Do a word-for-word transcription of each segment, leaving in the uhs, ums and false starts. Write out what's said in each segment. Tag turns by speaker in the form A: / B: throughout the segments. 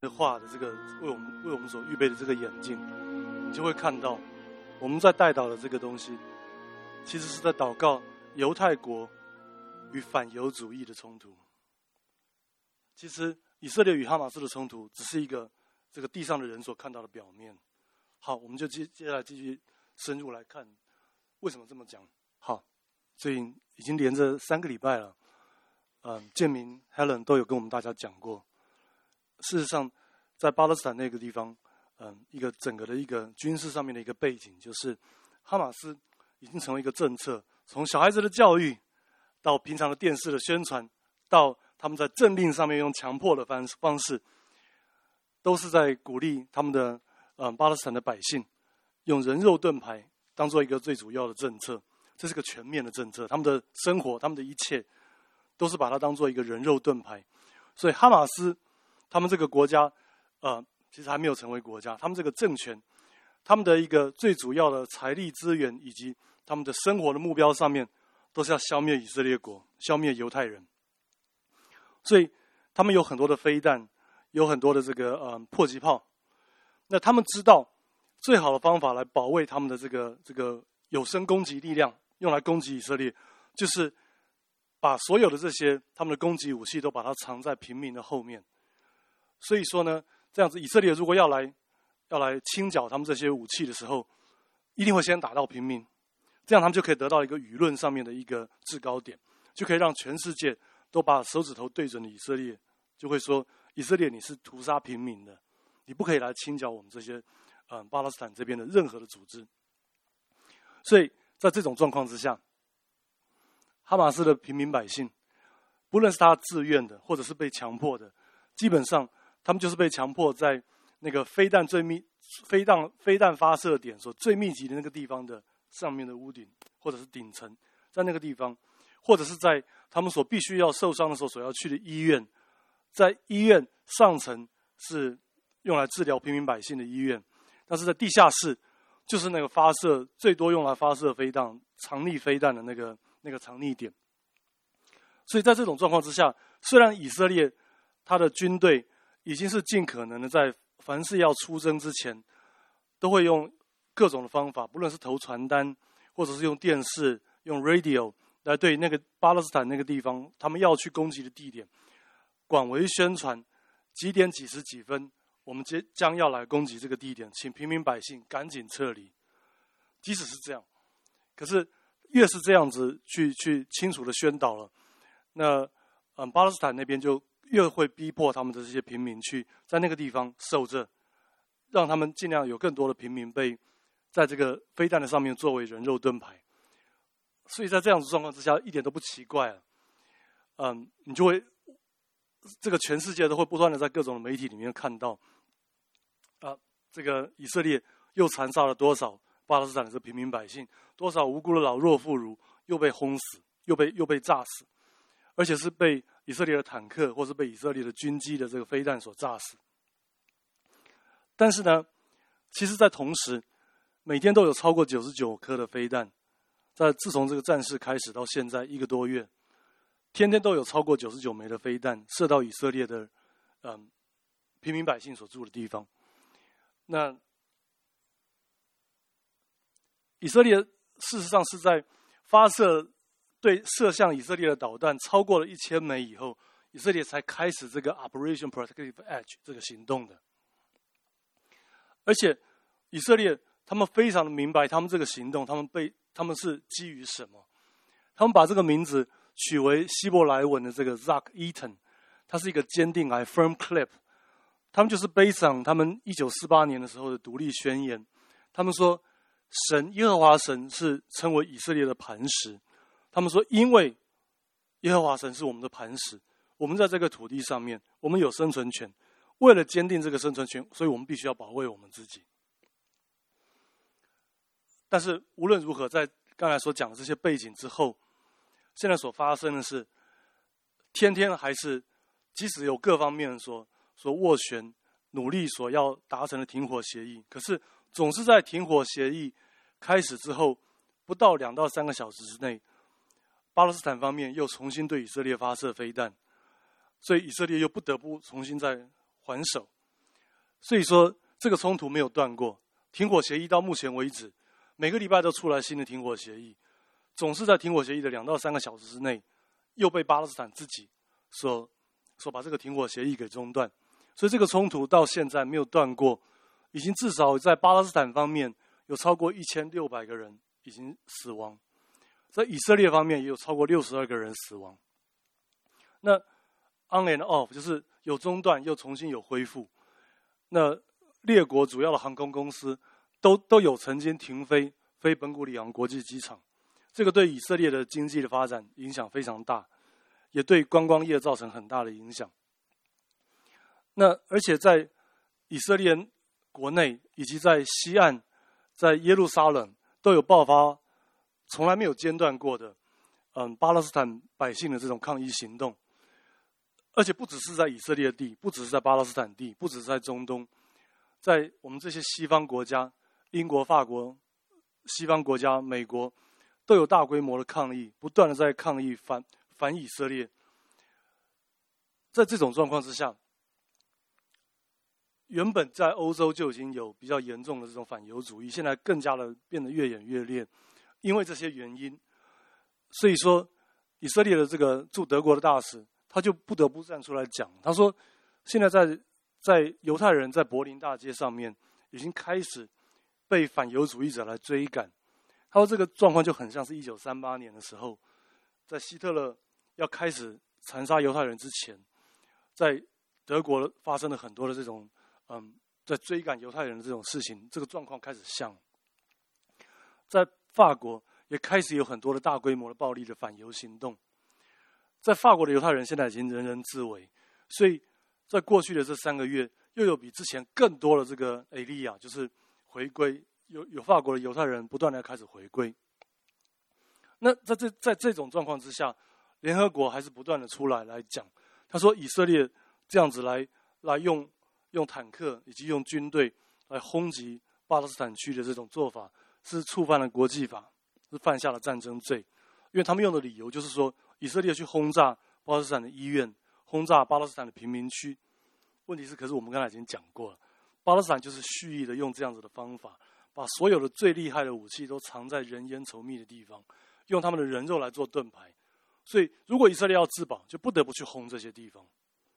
A: 画的这个为我们为我们所预备的这个眼镜，你就会看到我们在带祷的这个东西，其实是在祷告犹太国与反犹主义的冲突。其实以色列与哈马斯的冲突只是一个这个地上的人所看到的表面。好，我们就接接下来继续深入来看为什么这么讲。好，所以已经连着三个礼拜了，嗯，建明 Helen 都有跟我们大家讲过。事实上，在巴勒斯坦那个地方，嗯，一个整个的一个军事上面的一个背景，就是哈马斯已经成为一个政策，从小孩子的教育，到平常的电视的宣传，到他们在政令上面用强迫的方方式，都是在鼓励他们的嗯巴勒斯坦的百姓用人肉盾牌当做一个最主要的政策。这是个全面的政策，他们的生活，他们的一切，都是把它当做一个人肉盾牌。所以哈马斯他们这个国家，呃，其实还没有成为国家。他们这个政权，他们的一个最主要的财力资源以及他们的生活的目标上面，都是要消灭以色列国，消灭犹太人。所以他们有很多的飞弹，有很多的这个呃迫击炮。那他们知道最好的方法来保卫他们的这个这个有生攻击力量，用来攻击以色列，就是把所有的这些他们的攻击武器都把它藏在平民的后面。所以说呢，这样子以色列如果要来要来清剿他们这些武器的时候，一定会先打到平民，这样他们就可以得到一个舆论上面的一个制高点，就可以让全世界都把手指头对准了以色列，就会说以色列你是屠杀平民的，你不可以来清剿我们这些嗯巴勒斯坦这边的任何的组织。所以在这种状况之下，哈马斯的平民百姓，不论是他自愿的或者是被强迫的，基本上他们就是被强迫在那个飞弹最密、飞弹飞弹发射点所最密集的那个地方的上面的屋顶或者是顶层，在那个地方，或者是在他们所必须要受伤的时候所要去的医院，在医院上层是用来治疗平民百姓的医院，但是在地下室就是那个发射最多用来发射飞弹、藏匿飞弹的那个那个藏匿点。所以在这种状况之下，虽然以色列他的军队已经是尽可能的在凡是要出征之前，都会用各种的方法，不论是投传单，或者是用电视、用 radio 来对那个巴勒斯坦那个地方他们要去攻击的地点广为宣传，几点几时几分，我们即将要来攻击这个地点，请平民百姓赶紧撤离。即使是这样，可是越是这样子去去清楚的宣导了，那嗯巴勒斯坦那边就越会逼迫他们的这些平民去在那个地方守着，让他们尽量有更多的平民被在这个飞弹的上面作为人肉盾牌。所以在这样子状况之下，一点都不奇怪了。嗯，你就会这个全世界都会不断的在各种媒体里面看到，啊，这个以色列又残杀了多少巴勒斯坦的这平民百姓，多少无辜的老弱妇孺又被轰死，又被又被炸死，而且是被以色列的坦克或是被以色列的军机的这个飞弹所炸死。但是呢，其实在同时，每天都有超过九十九颗的飞弹，在自从这个战事开始到现在一个多月，天天都有超过九十九枚的飞弹射到以色列的嗯平民百姓所住的地方。那以色列事实上是在发射对射向以色列的导弹超过了一千枚以后，以色列才开始这个 Operation Protective Edge 这个行动的。而且以色列他们非常的明白，他们这个行动，他们被他们是基于什么？他们把这个名字取为希伯来文的这个 Zak Eaton， 它是一个坚定来 firm clip。他们就是背上他们一九四八年的时候的独立宣言。他们说，神耶和华神是称为以色列的磐石。他们说，因为耶和华神是我们的磐石，我们在这个土地上面，我们有生存权。为了坚定这个生存权，所以我们必须要保卫我们自己。但是无论如何，在刚才所讲的这些背景之后，现在所发生的是，天天还是即使有各方面所所斡旋、努力所要达成的停火协议，可是总是在停火协议开始之后不到两到三个小时之内，巴勒斯坦方面又重新对以色列发射飞弹，所以以色列又不得不重新再还手。 所以说这个冲突没有断过，停火协议到目前为止，每个礼拜都出来新的停火协议，总是在停火协议的两到三个小时之内，又被巴勒斯坦自己所所把这个停火协议给中断，所以这个冲突到现在没有断过，已经至少在巴勒斯坦方面有超过一千六百个人已经死亡，在以色列方面也有超过六十二个人死亡。那 on and off 就是有中断又重新有恢复。那列国主要的航空公司都都有曾经停飞飞本古里昂国际机场，这个对以色列的经济的发展影响非常大，也对观光业造成很大的影响。那而且在以色列国内以及在西岸，在耶路撒冷都有爆发从来没有间断过的，嗯，巴勒斯坦百姓的这种抗议行动。而且不只是在以色列地，不只是在巴勒斯坦地，不只是在中东，在我们这些西方国家，英国、法国、西方国家、美国，都有大规模的抗议，不断的在抗议反反以色列。在这种状况之下，原本在欧洲就已经有比较严重的这种反犹主义，现在更加的变得越演越烈。因为这些原因，所以说以色列的这个驻德国的大使，他就不得不站出来讲，他说现在在在犹太人在柏林大街上面已经开始被反犹主义者来追赶。他说这个状况就很像是一九三八年的时候，在希特勒要开始残杀犹太人之前，在德国发生了很多的这种嗯在追赶犹太人的这种事情，这个状况开始像。在法国也开始有很多的大规模的暴力的反犹行动。在法国的犹太人现在已经人人自危，所以在过去的这三个月，又有比之前更多的这个埃利亚，就是回归，有有法国的犹太人不断的开始回归。那在这在这种状况之下，联合国还是不断的出来来讲，他说以色列这样子来来用用坦克以及用军队来轰击巴勒斯坦区的这种做法，是触犯了国际法，是犯下了战争罪。因为他们用的理由就是说，以色列去轰炸巴勒斯坦的医院，轰炸巴勒斯坦的贫民区。问题是，可是我们刚才已经讲过了，巴勒斯坦就是蓄意的用这样子的方法，把所有的最厉害的武器都藏在人烟稠密的地方，用他们的人肉来做盾牌。所以，如果以色列要自保，就不得不去轰这些地方。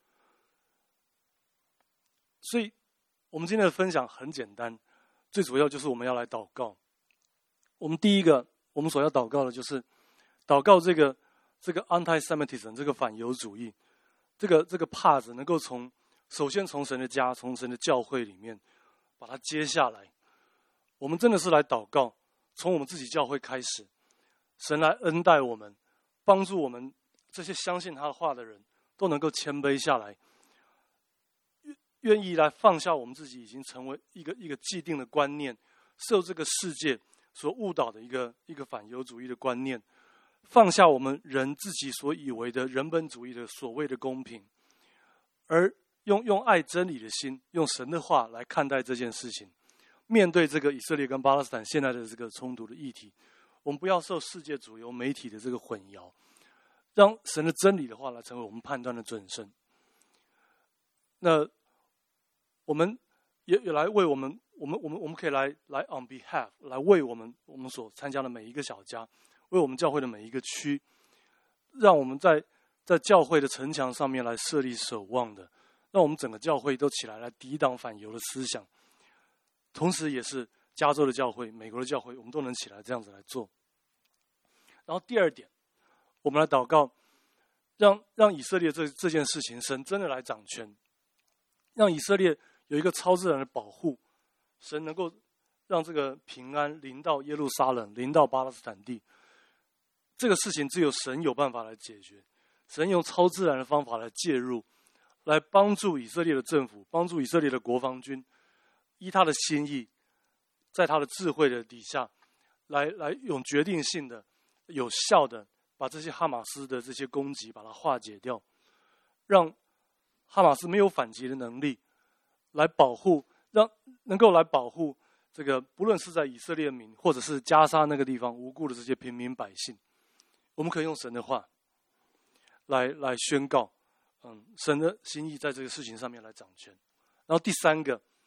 A: 所以，我们今天的分享很简单，最主要就是我们要来祷告。我们第一个，我们所要祷告的就是祷告这个这个 anti-Semitism 这个反犹主义，这个这个帕子能够从首先从神的家，从神的教会里面把它接下来。我们真的是来祷告，从我们自己教会开始，神来恩待我们，帮助我们这些相信他的话的人都能够谦卑下来，愿意来放下我们自己已经成为一个一个既定的观念，受这个世界所误导的一个一个反犹主义的观念，放下我们人自己所以为的人本主义的所谓的公平，而用用爱真理的心，用神的话来看待这件事情。面对这个以色列跟巴勒斯坦现在的这个冲突的议题，我们不要受世界主流媒体的这个混淆，让神的真理的话来成为我们判断的准绳。那我们也也来为我们，我们我们我们可以来来 on behalf 来为我们我们所参加的每一个小家，为我们教会的每一个区，让我们在在教会的城墙上面来设立守望的，让我们整个教会都起来来抵挡反犹的思想。同时也是加州的教会、美国的教会，我们都能起来这样子来做。然后第二点，我们来祷告，让让以色列这这件事情，神真的来掌权，让以色列有一个超自然的保护，神能够让这个平安临到耶路撒冷，临到巴勒斯坦地。这个事情只有神有办法来解决，神用超自然的方法来介入，来帮助以色列的政府，帮助以色列的国防军，依他的心意，在他的智慧的底下，来来用决定性的、有效的把这些哈马斯的这些攻击把它化解掉，让哈马斯没有反击的能力，来保护，让能够来保护这个不论是在以色列民或者是加沙那个地方无辜的这些平民百姓。我们可以用神的话来来宣告，嗯，神的心意在这个事情上面来掌权。然后第三个，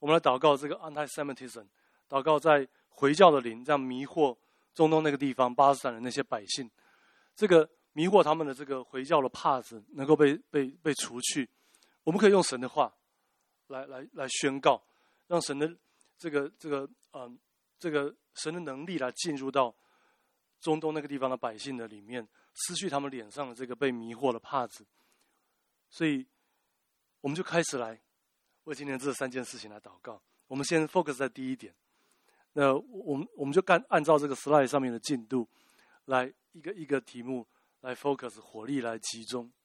A: 我们来祷告这个 anti-Semitism， 祷告在回教的灵这样迷惑中东那个地方巴勒斯坦的那些百姓，这个迷惑他们的这个回教的帕子能够被被被除去。我们可以用神的话来来来宣告，让神的这个这个嗯、呃、这个神的能力来进入到中东那个地方的百姓的里面，失去他们脸上的这个被迷惑的帕子。所以我们就开始来为今天这三件事情来祷告。我们先 focus 在第一点，那我们我们就干按照这个 slide 上面的进度来一个一个题目来 focus 火力来集中。